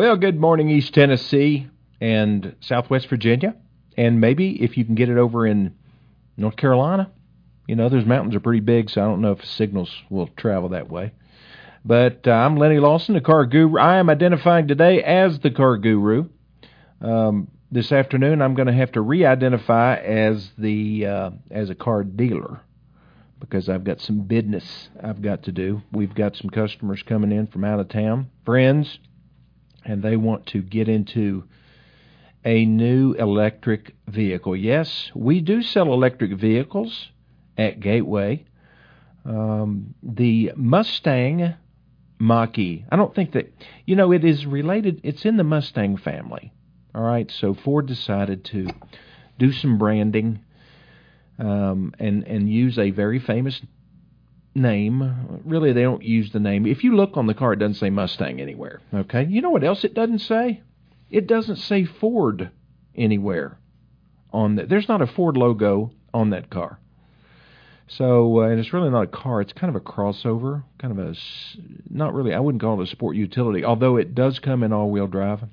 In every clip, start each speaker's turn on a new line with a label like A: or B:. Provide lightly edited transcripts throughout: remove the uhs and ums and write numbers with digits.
A: Well, good morning, East Tennessee and Southwest Virginia. And maybe if you can get it over in North Carolina. You know, those mountains are pretty big, so I don't know if signals will travel that way. But I'm Lenny Lawson, the Car Guru. I am identifying today as the Car Guru. This afternoon, I'm going to have to re-identify as a car dealer because I've got some business I've got to do. We've got some customers coming in from out of town, friends, and they want to get into a new electric vehicle. Yes, we do sell electric vehicles at Gateway. The Mustang Mach-E. I don't think that, it is related. It's in the Mustang family. All right, so Ford decided to do some branding and use a very famous name. Really, they don't use the name. If you look on the car, it doesn't say Mustang anywhere. Okay, you know what else it doesn't say? It doesn't say Ford anywhere on that. There's not a Ford logo on that car. So, and it's really not a car. It's kind of a crossover, kind of not really, I wouldn't call it a sport utility, although it does come in all-wheel drive.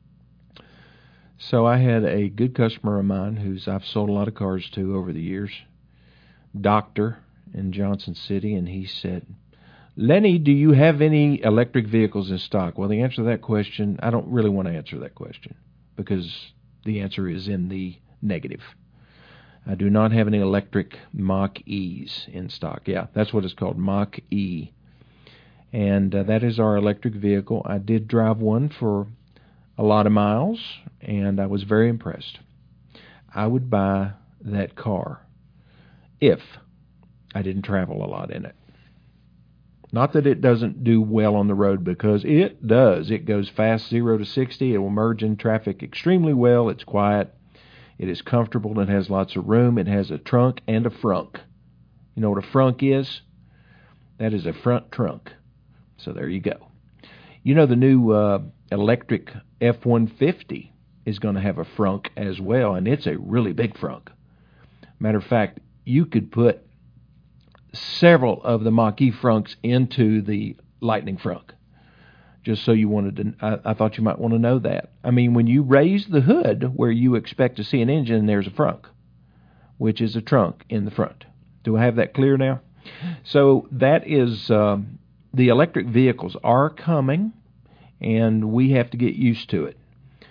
A: So I had a good customer of mine I've sold a lot of cars to over the years, Doctor in Johnson City, and he said, Lenny, do you have any electric vehicles in stock? Well, the answer to that question, I don't really want to answer that question because the answer is in the negative. I do not have any electric Mach-E's in stock. Yeah, that's what it's called, Mach-E. And that is our electric vehicle. I did drive one for a lot of miles, and I was very impressed. I would buy that car if I didn't travel a lot in it. Not that it doesn't do well on the road, because it does. It goes fast, 0 to 60. It will merge in traffic extremely well. It's quiet. It is comfortable. It has lots of room. It has a trunk and a frunk. You know what a frunk is? That is a front trunk. So there you go. You know, the new electric F-150 is going to have a frunk as well, and it's a really big frunk. Matter of fact, you could put several of the Mach-E frunks into the Lightning frunk. Just so you wanted to, I thought you might want to know that. I mean, when you raise the hood where you expect to see an engine, there's a frunk, which is a trunk in the front. Do I have that clear now? So that is, the electric vehicles are coming, and we have to get used to it.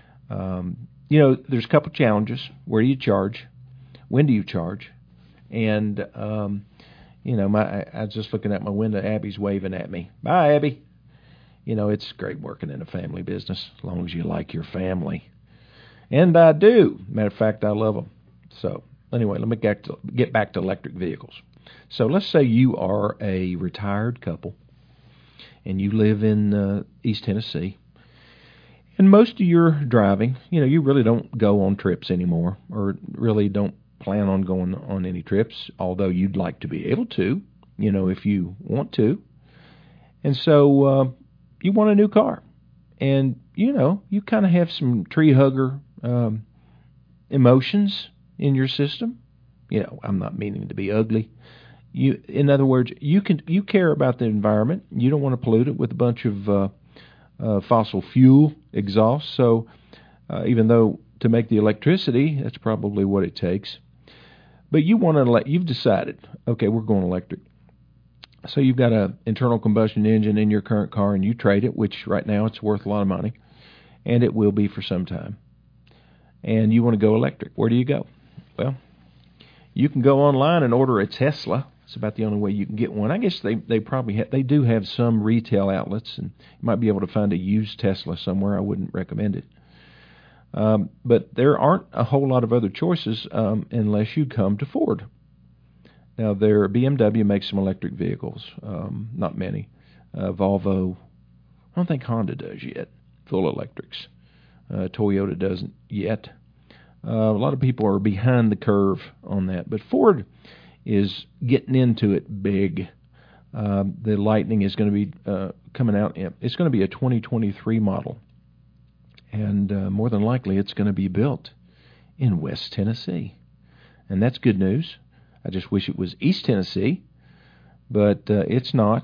A: There's a couple challenges. Where do you charge? When do you charge? And, I was just looking at my window. Abby's waving at me. Bye, Abby. It's great working in a family business as long as you like your family. And I do. Matter of fact, I love them. So, anyway, let me get back to electric vehicles. So, let's say you are a retired couple and you live in East Tennessee. And most of your driving, you really don't go on trips anymore, or really don't plan on going on any trips, although you'd like to be able to, if you want to. And so you want a new car. And, you kind of have some tree hugger emotions in your system. I'm not meaning to be ugly. In other words, you care about the environment. You don't want to pollute it with a bunch of fossil fuel exhaust. So even though to make the electricity, that's probably what it takes. But you've decided, okay, we're going electric. So you've got an internal combustion engine in your current car, and you trade it, which right now it's worth a lot of money, and it will be for some time. And you want to go electric. Where do you go? Well, you can go online and order a Tesla. It's about the only way you can get one. I guess they probably they do have some retail outlets, and you might be able to find a used Tesla somewhere. I wouldn't recommend it. But there aren't a whole lot of other choices unless you come to Ford. Now, BMW makes some electric vehicles, not many. Volvo, I don't think Honda does yet, full electrics. Toyota doesn't yet. A lot of people are behind the curve on that, but Ford is getting into it big. The Lightning is going to be coming out. It's going to be a 2023 model, and more than likely it's going to be built in West Tennessee, and that's good news. I just wish it was East Tennessee, but it's not.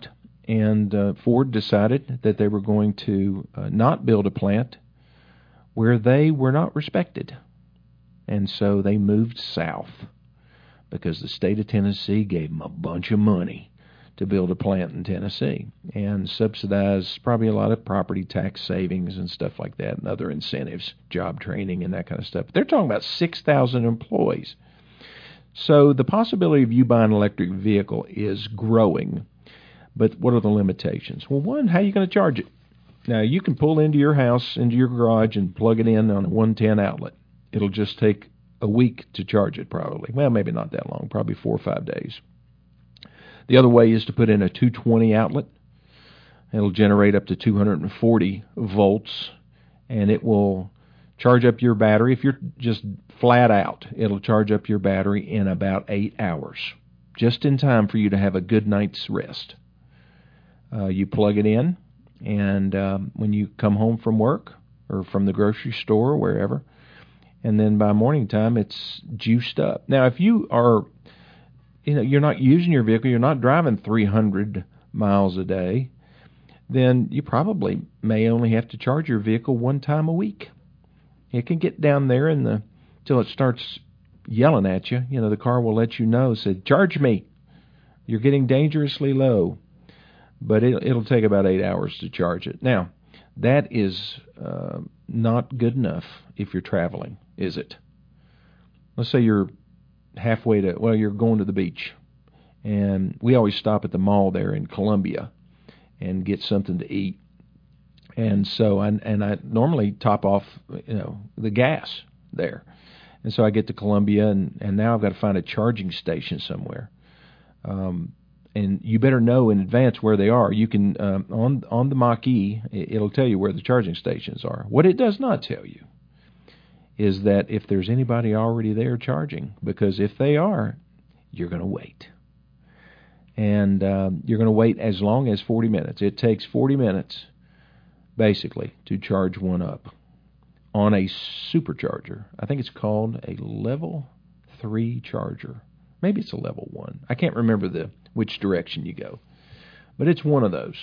A: and Ford decided that they were going to not build a plant where they were not respected. And so they moved south because the state of Tennessee gave them a bunch of money to build a plant in Tennessee and subsidize probably a lot of property tax savings and stuff like that and other incentives, job training and that kind of stuff. They're talking about 6,000 employees. So the possibility of you buying an electric vehicle is growing. But what are the limitations? Well, one, how are you going to charge it? Now, you can pull into your house, into your garage, and plug it in on a 110 outlet. It'll just take a week to charge it probably. Well, maybe not that long, probably 4 or 5 days. The other way is to put in a 220 outlet. It'll generate up to 240 volts, and it will charge up your battery. If you're just flat out, it'll charge up your battery in about 8 hours, just in time for you to have a good night's rest. You plug it in, and when you come home from work or from the grocery store or wherever, and then by morning time, it's juiced up. Now, if you are, you're not using your vehicle, you're not driving 300 miles a day, then you probably may only have to charge your vehicle one time a week. It can get down there till it starts yelling at you. The car will let you know, say, charge me. You're getting dangerously low. But it'll take about 8 hours to charge it. Now, that is not good enough if you're traveling, is it? Let's say you're you're going to the beach. And we always stop at the mall there in Columbia and get something to eat. And so I normally top off, the gas there. And so I get to Columbia, and now I've got to find a charging station somewhere. And you better know in advance where they are. You can, on the Mach-E, it'll tell you where the charging stations are. What it does not tell you is that if there's anybody already there charging, because if they are, you're going to wait. And you're going to wait as long as 40 minutes. It takes 40 minutes, basically, to charge one up on a supercharger. I think it's called a level 3 charger. Maybe it's a level 1. I can't remember which direction you go. But it's one of those.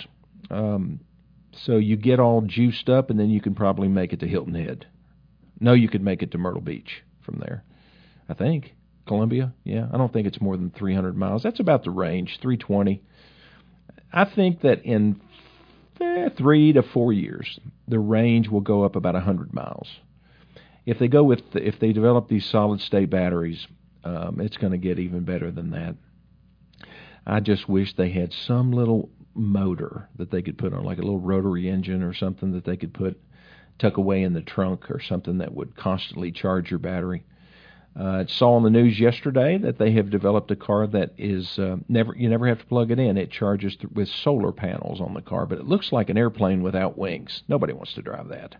A: So you get all juiced up, and then you can probably make it to Hilton Head. No, you could make it to Myrtle Beach from there. I think. Columbia, yeah. I don't think it's more than 300 miles. That's about the range, 320. I think that in 3 to 4 years, the range will go up about 100 miles. If they develop these solid-state batteries, it's going to get even better than that. I just wish they had some little motor that they could put on, like a little rotary engine or something that they could tuck away in the trunk or something that would constantly charge your battery. I saw on the news yesterday that they have developed a car that is you never have to plug it in. It charges with solar panels on the car, but it looks like an airplane without wings. Nobody wants to drive that.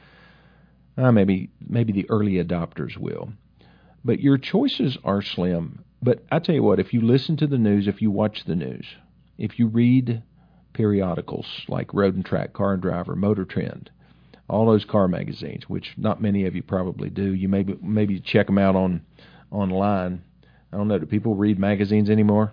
A: Maybe the early adopters will. But your choices are slim. But I tell you what, if you listen to the news, if you watch the news, if you read periodicals like Road and Track, Car and Driver, Motor Trend, all those car magazines, which not many of you probably do, you maybe check them out online. I don't know, do people read magazines anymore?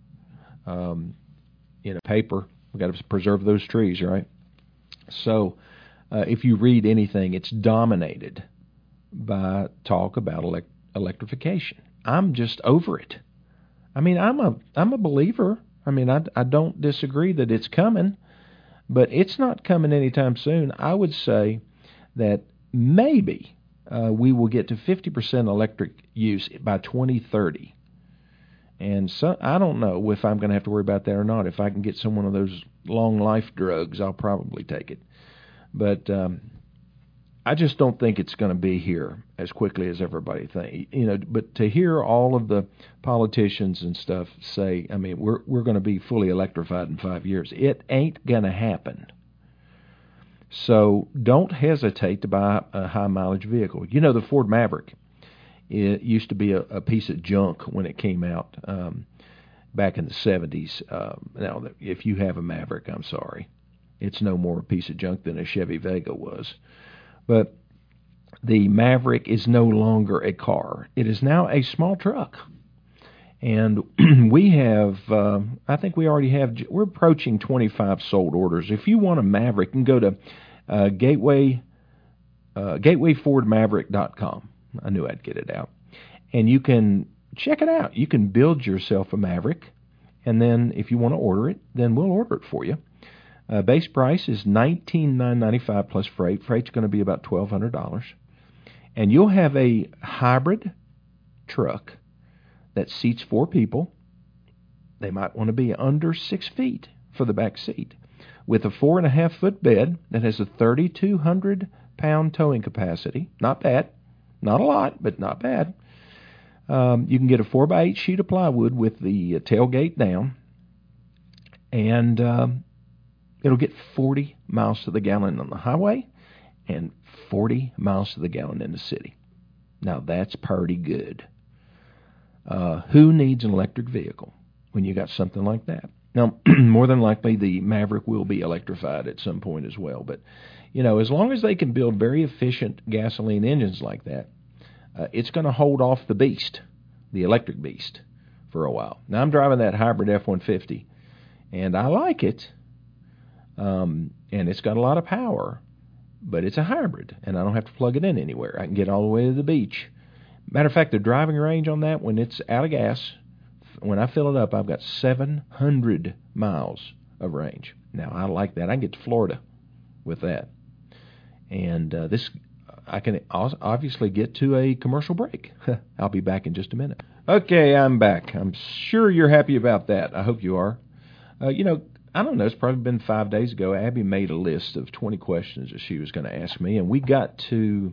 A: Paper. We've got to preserve those trees, right? So if you read anything, it's dominated by talk about electrification. I'm just over it. I mean, I'm a believer. I mean, I don't disagree that it's coming, but it's not coming anytime soon. I would say that maybe we will get to 50% electric use by 2030. And so I don't know if I'm going to have to worry about that or not. If I can get some one of those long life drugs, I'll probably take it. But I just don't think it's going to be here as quickly as everybody thinks. But to hear all of the politicians and stuff say, I mean, we're going to be fully electrified in 5 years. It ain't going to happen. So don't hesitate to buy a high mileage vehicle. The Ford Maverick, it used to be a piece of junk when it came out back in the 70s. Now, if you have a Maverick, I'm sorry. It's no more a piece of junk than a Chevy Vega was. But the Maverick is no longer a car. It is now a small truck. And we have, I think we already have, we're approaching 25 sold orders. If you want a Maverick, you can go to gatewayfordmaverick.com. I knew I'd get it out. And you can check it out. You can build yourself a Maverick, and then if you want to order it, then we'll order it for you. Base price is $19,995 plus freight. Freight's going to be about $1,200. And you'll have a hybrid truck that seats 4 people. They might want to be under 6 feet for the back seat, with a 4.5-foot bed that has a 3,200-pound towing capacity. Not bad. Not a lot, but not bad. You can get a 4x8 sheet of plywood with the tailgate down, and it'll get 40 miles to the gallon on the highway and 40 miles to the gallon in the city. Now, that's pretty good. Who needs an electric vehicle when you got something like that? Now, more than likely, the Maverick will be electrified at some point as well. But, as long as they can build very efficient gasoline engines like that, it's going to hold off the beast, the electric beast, for a while. Now, I'm driving that hybrid F-150, and I like it, and it's got a lot of power, but it's a hybrid, and I don't have to plug it in anywhere. I can get all the way to the beach. Matter of fact, the driving range on that, when it's out of gas, when I fill it up, I've got 700 miles of range. Now, I like that. I can get to Florida with that. And I can obviously get to a commercial break. I'll be back in just a minute. Okay, I'm back. I'm sure you're happy about that. I hope you are. I don't know, it's probably been 5 days ago. Abby made a list of 20 questions that she was going to ask me, and we got to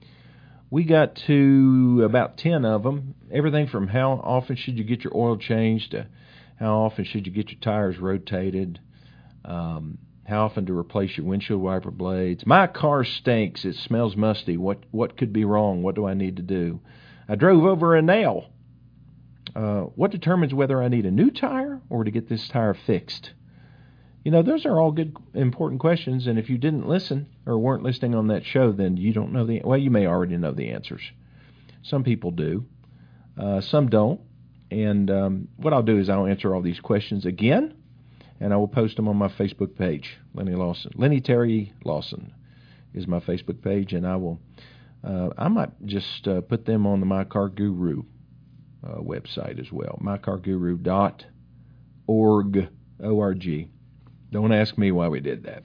A: about 10 of them. Everything from how often should you get your oil changed to how often should you get your tires rotated, how often to replace your windshield wiper blades. My car stinks. It smells musty. What could be wrong? What do I need to do? I drove over a nail. What determines whether I need a new tire or to get this tire fixed? Those are all good, important questions, and if you didn't listen or weren't listening on that show, then you don't know you may already know the answers. Some people do. Some don't. And what I'll do is I'll answer all these questions again, and I will post them on my Facebook page, Lenny Lawson. Lenny Terry Lawson is my Facebook page, and I might just put them on the My Car Guru website as well, mycarguru.org, O-R-G. Don't ask me why we did that.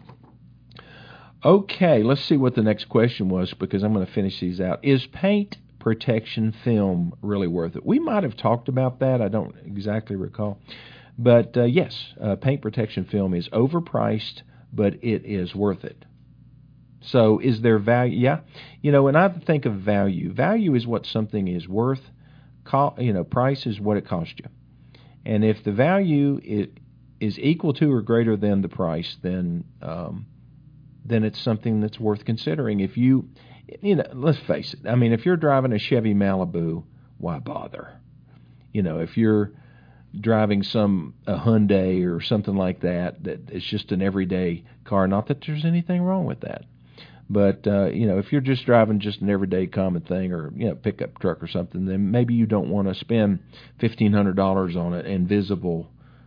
A: Okay, let's see what the next question was, because I'm going to finish these out. Is paint protection film really worth it? We might have talked about that. I don't exactly recall. But yes, paint protection film is overpriced, but it is worth it. So is there value? Yeah. When I think of value is what something is worth. Price is what it cost you. And if the value is equal to or greater than the price, then it's something that's worth considering. If let's face it. I mean, if you're driving a Chevy Malibu, why bother? If you're driving a Hyundai or something like that it's just an everyday car, not that there's anything wrong with that. But, if you're just driving just an everyday common thing or, pickup truck or something, then maybe you don't want to spend $1,500 on an invisible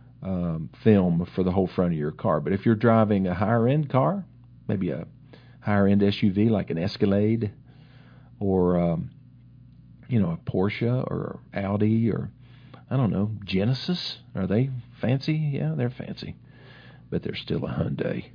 A: film for the whole front of your car. But if you're driving a higher-end car, maybe a higher-end SUV like an Escalade or, a Porsche or Audi or, I don't know, Genesis. Are they fancy? Yeah, they're fancy. But they're still a Hyundai.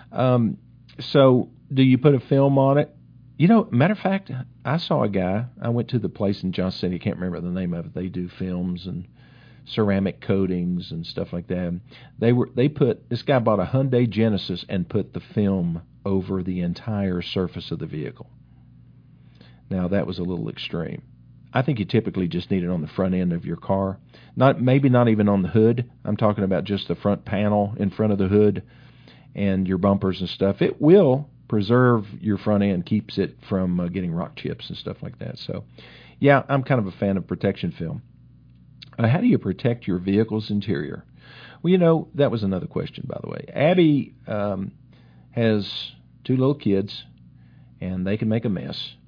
A: So do you put a film on it? Matter of fact, I saw a guy. I went to the place in Johnson City. I can't remember the name of it. They do films and ceramic coatings and stuff like that. This guy bought a Hyundai Genesis and put the film over the entire surface of the vehicle. Now, that was a little extreme. I think you typically just need it on the front end of your car. Maybe not even on the hood. I'm talking about just the front panel in front of the hood and your bumpers and stuff. It will preserve your front end, keeps it from getting rock chips and stuff like that. So, yeah, I'm kind of a fan of protection film. How do you protect your vehicle's interior? Well, that was another question, by the way. Abby has 2 little kids, and they can make a mess.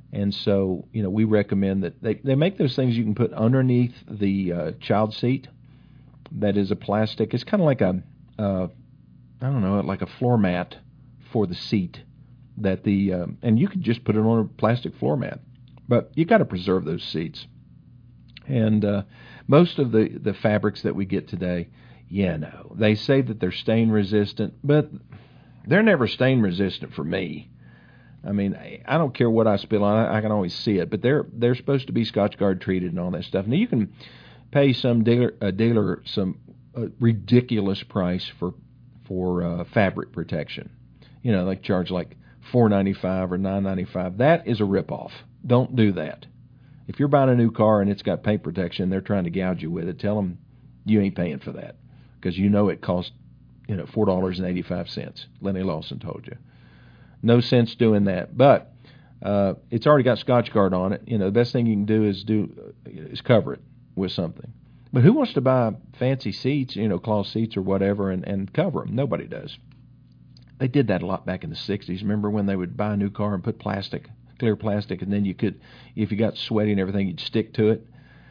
A: And so, we recommend that they make those things you can put underneath the child seat. That is a plastic. It's kind of like like a floor mat for the seat. And you could just put it on a plastic floor mat. But you got to preserve those seats. And most of the fabrics that we get today, they say that they're stain resistant, but they're never stain resistant for me. I mean, I don't care what I spill on it. I can always see it. But they're supposed to be Scotchgard treated and all that stuff. Now, you can pay some dealer some ridiculous price for fabric protection. They charge like $4.95 or $9.95. That is a ripoff. Don't do that. If you're buying a new car and it's got paint protection, they're trying to gouge you with it. Tell them you ain't paying for that because it costs $4.85. Lenny Lawson told you. No sense doing that. But it's already got Scotchgard on it. The best thing you can do is cover it with something. But who wants to buy fancy seats, cloth seats or whatever, and cover them? Nobody does. They did that a lot back in the 60s. Remember when they would buy a new car and put clear plastic, and then you could, if you got sweaty and everything, you'd stick to it?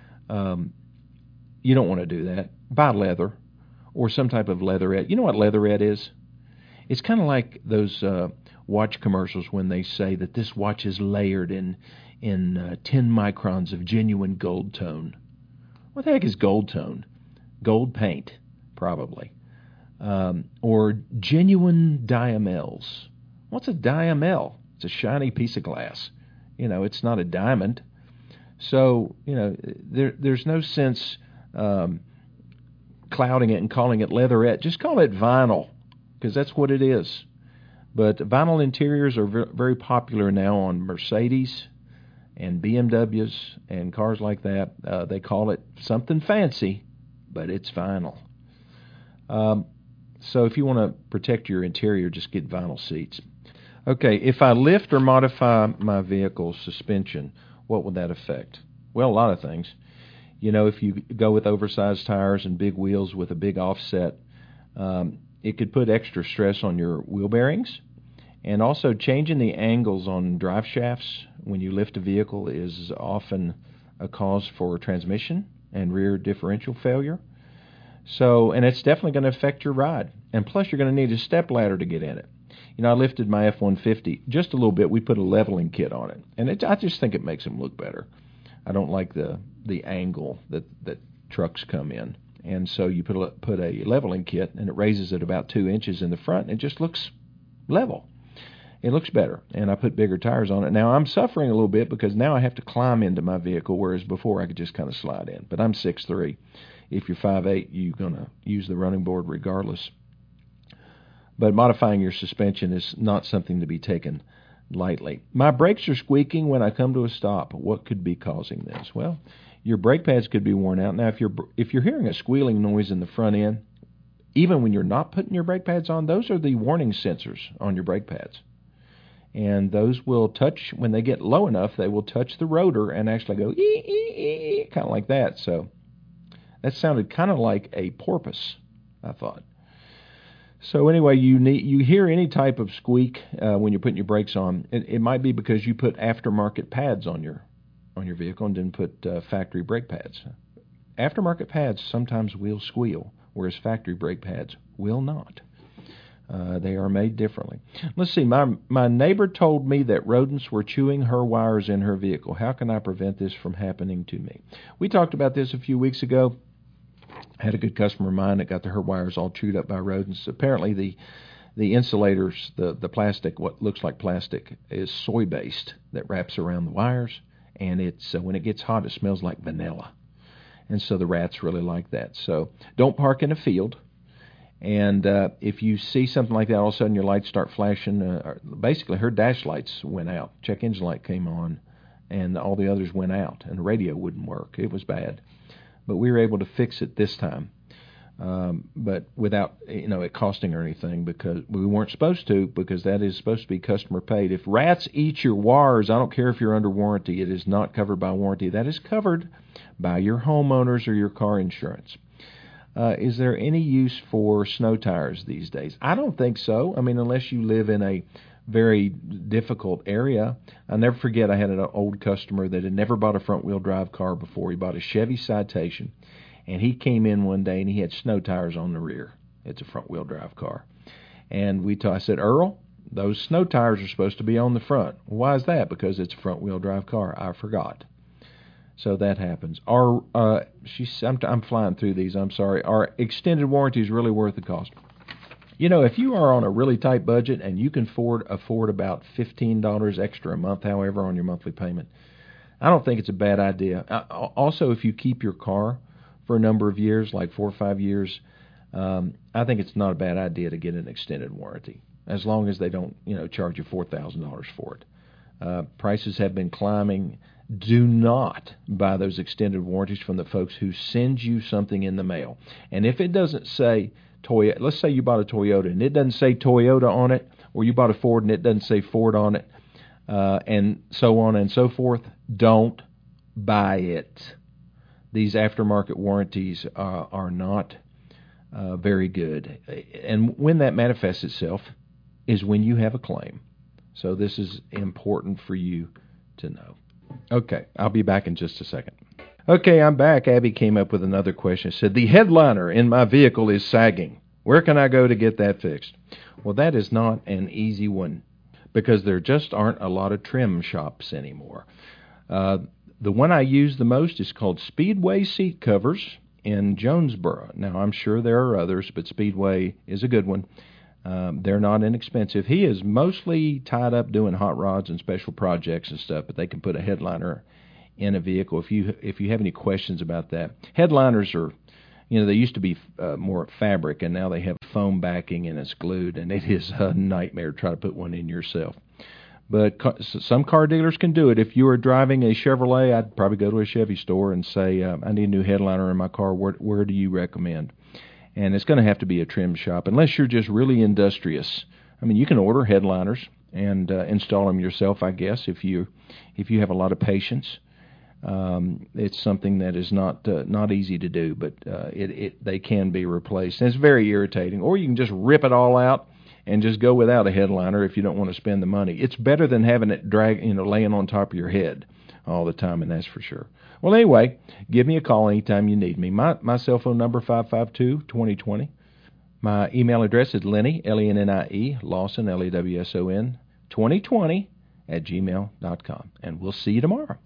A: You don't want to do that. Buy leather or some type of leatherette. You know what leatherette is? It's kind of like those watch commercials when they say that this watch is layered in 10 microns of genuine gold tone. What the heck is gold tone? Gold paint, probably. Or genuine diamels. What's a diamel? It's a shiny piece of glass. It's not a diamond. So, there's no sense clouding it and calling it leatherette. Just call it vinyl, because that's what it is. But vinyl interiors are very popular now on Mercedes and BMWs and cars like that. They call it something fancy, but it's vinyl. So if you want to protect your interior, just get vinyl seats. Okay, if I lift or modify my vehicle's suspension, what would that affect? Well, a lot of things. If you go with oversized tires and big wheels with a big offset, it could put extra stress on your wheel bearings. And also changing the angles on drive shafts when you lift a vehicle is often a cause for transmission and rear differential failure. So, and it's definitely going to affect your ride. And plus, you're going to need a step ladder to get in it. I lifted my F-150 just a little bit. We put a leveling kit on it. And I just think it makes them look better. I don't like the angle that trucks come in. And so you put a leveling kit, and it raises it about 2 inches in the front, and it just looks level. It looks better, and I put bigger tires on it. Now, I'm suffering a little bit because now I have to climb into my vehicle, whereas before I could just kind of slide in. But I'm 6'3". If you're 5'8", you're going to use the running board regardless. But modifying your suspension is not something to be taken lightly. My brakes are squeaking when I come to a stop. What could be causing this? Well, your brake pads could be worn out. Now, if you're hearing a squealing noise in the front end, even when you're not putting your brake pads on, those are the warning sensors on your brake pads. And those will touch, when they get low enough, they will touch the rotor and actually go ee, kind of like that. So that sounded kind of like a porpoise, I thought. So anyway, you hear any type of squeak when you're putting your brakes on. It might be because you put aftermarket pads on your vehicle and didn't put factory brake pads. Aftermarket pads sometimes will squeal, whereas factory brake pads will not. They are made differently. Let's see. My neighbor told me that rodents were chewing her wires in her vehicle. How can I prevent this from happening to me? We talked about this a few weeks ago. I had a good customer of mine that got her wires all chewed up by rodents. Apparently the insulators, the plastic, what looks like plastic, is soy-based that wraps around the wires, and it's when it gets hot, it smells like vanilla. And so the rats really like that. So don't park in a field. And if you see something like that, all of a sudden your lights start flashing. Basically, her dash lights went out. Check engine light came on, and all the others went out, and the radio wouldn't work. It was bad. But we were able to fix it this time, but without it costing her anything, because we weren't supposed to, because that is supposed to be customer paid. If rats eat your wires, I don't care if you're under warranty. It is not covered by warranty. That is covered by your homeowners or your car insurance. Is there any use for snow tires these days? I don't think so. I mean, unless you live in a very difficult area. I'll never forget, I had an old customer that had never bought a front-wheel drive car before. He bought a Chevy Citation, and he came in one day, and he had snow tires on the rear. It's a front-wheel drive car. And I said, Earl, those snow tires are supposed to be on the front. Why is that? Because it's a front-wheel drive car. I forgot. So that happens. I'm flying through these, I'm sorry. Our extended warranty is really worth the cost. You know, if you are on a really tight budget and you can afford about $15 extra a month, however, on your monthly payment, I don't think it's a bad idea. Also, if you keep your car for a number of years, like 4 or 5 years, I think it's not a bad idea to get an extended warranty, as long as they don't, charge you $4,000 for it. Prices have been climbing. Do not buy those extended warranties from the folks who send you something in the mail. And if it doesn't say Toyota, let's say you bought a Toyota and it doesn't say Toyota on it, or you bought a Ford and it doesn't say Ford on it, and so on and so forth, don't buy it. These aftermarket warranties are not very good. And when that manifests itself is when you have a claim. So this is important for you to know. Okay, I'll be back in just a second. Okay, I'm back. Abby came up with another question. It said, the headliner in my vehicle is sagging. Where can I go to get that fixed? Well, that is not an easy one, because there just aren't a lot of trim shops anymore. The one I use the most is called Speedway Seat Covers in Jonesboro. Now, I'm sure there are others, but Speedway is a good one. They're not inexpensive. He is mostly tied up doing hot rods and special projects and stuff, but they can put a headliner in a vehicle if you have any questions about that. Headliners are, they used to be more fabric, and now they have foam backing and it's glued, and it is a nightmare to try to put one in yourself. But some car dealers can do it. If you are driving a Chevrolet, I'd probably go to a Chevy store and say, I need a new headliner in my car. Where do you recommend? And it's going to have to be a trim shop, unless you're just really industrious. I mean, you can order headliners and install them yourself, I guess, if you have a lot of patience. It's something that is not easy to do, but they can be replaced. And it's very irritating. Or you can just rip it all out and just go without a headliner if you don't want to spend the money. It's better than having it laying on top of your head all the time, and that's for sure. Well, anyway, give me a call anytime you need me. My cell phone number, 552-2020. My email address is Lennie, Lennie, Lawson, Lawson, 2020 @gmail.com. And we'll see you tomorrow.